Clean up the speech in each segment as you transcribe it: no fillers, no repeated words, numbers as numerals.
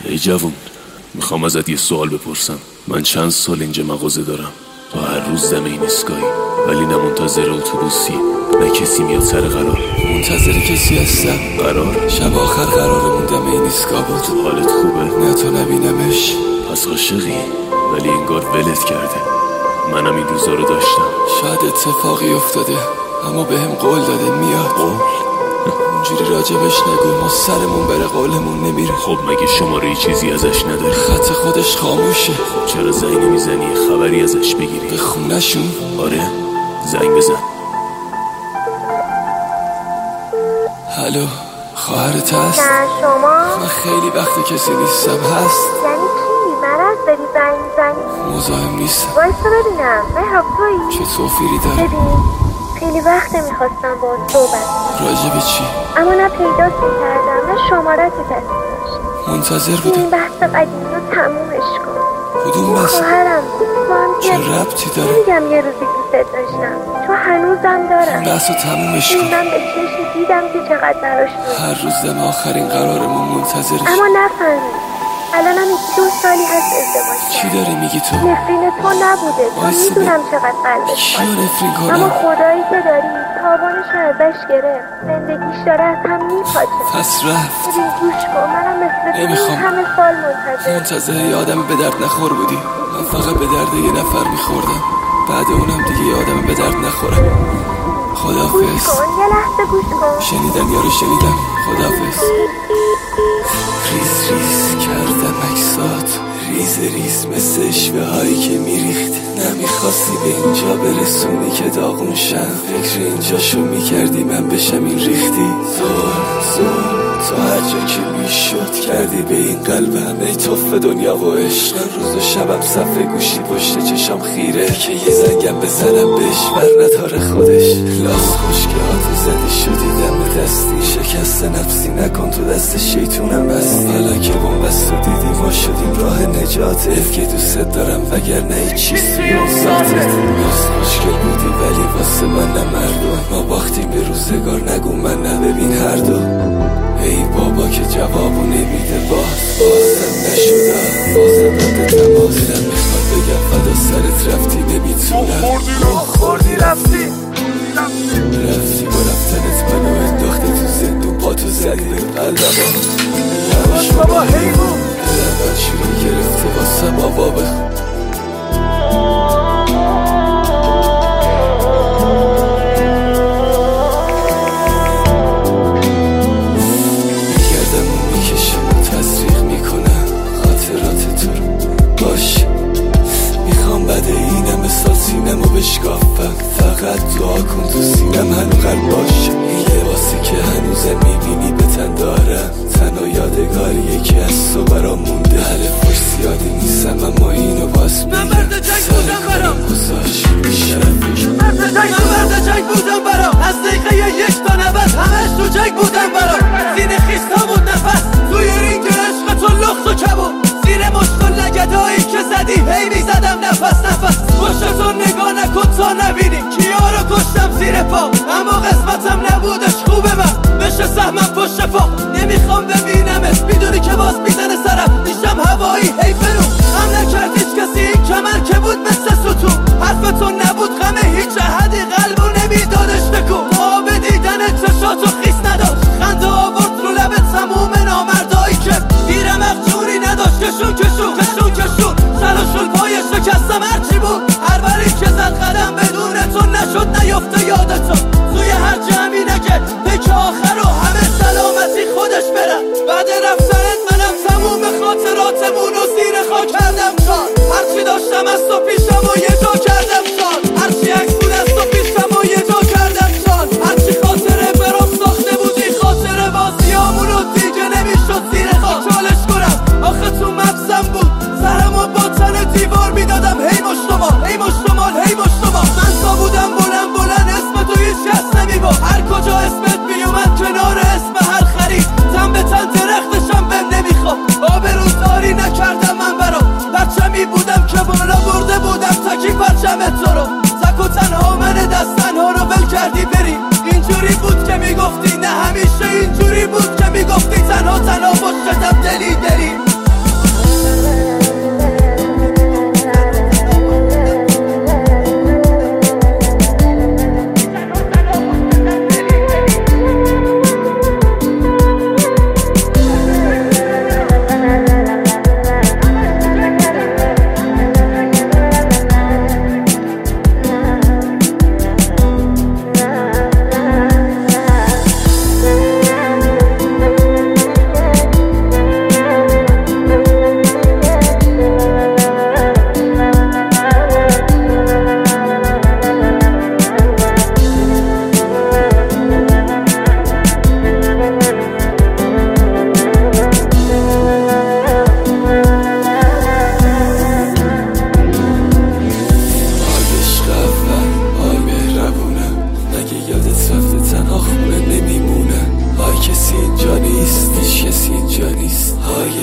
ای جوون، میخوام ازت یه سوال بپرسم. من چند سال اینجا مغازه دارم، تو هر روز دم این ایستگاهی، ولی نه منتظر اتوبوسی نه کسی میاد سر قرار. منتظر کسی هستم. قرار؟ شب آخر قرارمون دم این ایستگاه بود. حالت خوبه؟ نه تو نبینمش. پس عاشقی؟ ولی انگار ولت کرده. منم این روزا رو داشتم. شاید اتفاقی افتاده، اما بهم قول داده میاد. قول؟ اونجوری راجبش نگو، ما سرمون بره قولمون نمیره. خب مگه شماره چیزی ازش نداری؟ خط خودش خاموشه. خب چرا زنگ نمیزنی خبری ازش بگیری؟ به خونه‌شون؟ آره، زنگ بزن. الو، خواهرت هست؟ نه شما؟ من خیلی وقت کسی نیستم. هست؟ یعنی چی؟ مرض داری زنگ میزنی؟ مزاحم نیستم. وایسا ببینم. مهراب تویی؟ چه توفیری داره؟ ببین خیلی وقت میخواستم با صحبت. راجب چی؟ اما نه پیدات میکردم نه شمارت دستی داشتم. منتظر این بودم. بحث قدیمی رو تمومش کن. کدوم بحث؟ خواهرم بود. ما هم چه ربطی داره؟ میگم یه روزی دوست داشتم، تو هنوزم دارم. این بحث رو تمومش کن. من به چشم دیدم که چقدر براش بود. هر روز دم آخرین قرارمون منتظرش. اما نفهمید الانم 2 سالی هست ازدواج چی کردم. داری میگی تو؟ نفرین تو نبوده، تو میدونم چقدر قلبت کیو نفرین اما کنم؟ خدایی که داری تابانش رو ازش گرفت. زندگیش داره از هم میپاچه. پس رفت. ببین گوش کن، منم مثل تو نمیخوام. این همه سال منتظر یه آدم به درد نخور بودی. من فقط به درد یه نفر میخوردم، بعد اونم دیگه یه آدم به درد نخورم. گوش خداحافظ. کن، یه لحظه گوش کن. شنیدم یارو شنیدم. خداحافظ. ریز ریز کردم عکسات، ریز ریز مثل اشوه هایی که میریخت. نمیخواستی به اینجا برسونی که داغون شم. فکر اینجاشو میکردی من بشم این ریختی. ظلم تو هر جا که میشد کردی به این قلبم. ای توف دنیا و عشق، روز و شبم صفحه گوشی پشت چشام خیره که یه زنگم بزنم بهش بر نداره خودش. لاس خوشگه ها تو زدی شدی دم دستی، شکست نفسی نکن تو دست شیطونم بستی. حالا که بومبست و دیدی ما شدیم راه نجاتت، که دوست دارم وگرنه هیچ چیز توی اون ذاتت. لاس خوشگل بودی ولی واسه من نمردم. ما باختیم به روزگار نگو من نببین هر دو. ای بابا که جوابو نمیده بازم نشده. بازم رد تماس نمیخواد بگم فدا سرت رفتی نمیتونم. خوردی رفتی با رفتنت منو انداخته تو زندون. پا تو زدی به قلبم یواش بابا حیوان. دلم بدشوری گرفته واسه بابا بخون. سینمو بشکافم، فقط دعا کن تو سینم هنو قلب باشه. این لباسی که هنوزم میبینی به تن دارم، تنها یادگاریه که از تو برام مونده. حرفش زیادی نیستم اما اینو باز میگم. من مرد جنگ بودم برام گذاشت شرفش. من مرد جنگ بودم برام، از دقیقه 1 تا 90 همش تو جنگ بودم برام. زیر خیستا بود نفس توی رینگ عشق تو لخت و کباب. زیر مشکل لگدایی که زدی هی میزدم نفس پشتو نگاه نکن تا نبینی کیا رو کشتم زیر پا. اما قسمتم نبودش خوبه من بشه سهمم پشت پا. نمیخوام ببینمت میدونی که باز میزنه سرم. دیشم هوایی حیفه رو هم نکرد هیچ کسی. این کمر که بود مثل ستون، حرف تو نبود غمه هیچ احدی قلبو نمیدادش تکون. آب دیدن چشاتو خیس نداشت، خنده آورد رو لبت تموم نامردایی که دیرم اخجوری نداشت. کشون سلاشون پای شکستم هرچی بود. هر بری که زد قدم بدون تو نشد نیافته یادتو. توی هر جمعی نکرد پک آخر و همه سلامتی خودش برم. بعد رفتنت منم تموم خاطراتمون رو زیر خاک کردم کار. هرچی داشتم از تو پیشم و یه جا کردم سال. هرچی عکس بود از تو پیشم و یه جا کردم سال. هرچی خاطره برام ساخته بودی خاطره بازیامون رو دیگه نمیشد زیر خاک چالش کنم. آخه تو مبزم بود سرمو با تن دیوار میدادم. هی مشتمال من تا بودم بلند اسم تو هیچ کس نمیبا. هر کجا اسمت میومد کنار اسم هر خرید. تن به تن درختشم بهم نمیخواد. آبروزاری نکردم من برام. پرچمی بودم که بالا برده بودم تکی پرچمت تو رو. تک و تنها من دست تنها رو ول کردی بری. اینجوری بود که میگفتی نه همیشه اینجوری بود که میگفتی تنها پشتم دلی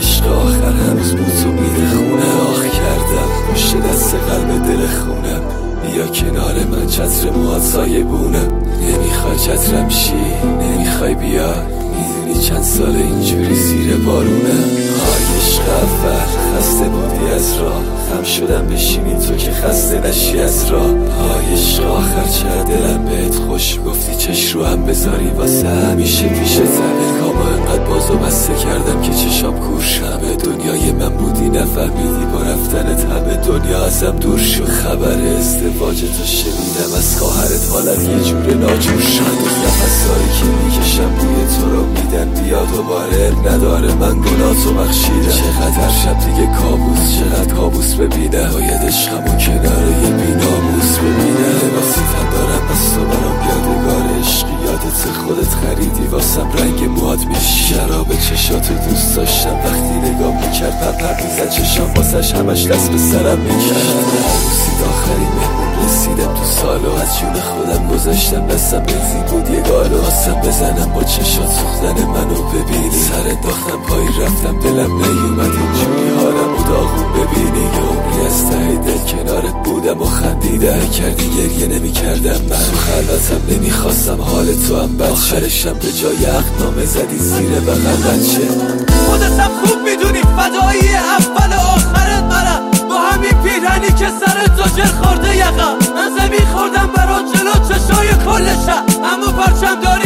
عشق آخر هنوز بوتو میده خونه آخ کردم پشت دست قلب دل خونم بیا کنار من چتر موهات سایه بونم نمیخوای چترم شی نمیخوای بیا میدونی چند سال اینجوری زیر بارونم های عشق اول خسته بودی از راه خم شدم بشینی تو که خسته نشی از راه های عشق آخر چه دلم بهت خوش گفتی چش رو هم بذاری واسه همیشه پیشتم کاما انقدر بازو بسته کردم که چشام کور شمه دنیای من بودی نفهمیدی با رفتنت همه دنیا ازم دور شد خبر ازدواج تو شنیدم از خواهرت حالت یه جور ناجور شد نفسایی که میکشم بوی تو رو میدن بیا دوباره نداره من گناهتو بخشیدم چقدر شب دیگه کابوس چقدر کابوس ببینم باید عشقمو کنار یه بیناموس ببینم لباسی تن دارم از تو برام یادگار عشقی یادت خودت خریدی واسم رنگ موهات میشی شراب چشاتو دوست داشتم وقتی نگاه میکرد پر میزد چشام واسش همش دست به سرم میکرد عروسید آخرین مهمون رسیدم تو سالو از جون خودم گذاشتم دستم بنزین بود یه گالو خواستم بزنم با چشات سوختن منو ببینی سر انداختم پایی رفتم دلم نیومد اینجوری حالم و داغون ببینی یه عمری از ته دل کنارت بودم و خندیدم کردی گریه نمی کردم من تو خلوتم نمیخواستم حال تو هم بد آخرشم به جای عقدنامه زدی زیر بغل بچه خودتم خوب میدونی فدایی اول و آخرت منم با همین پیرهنی که سر تو جر خورده یقم من زمین خوردم برا جلو چشای کل شب اما پرچم داری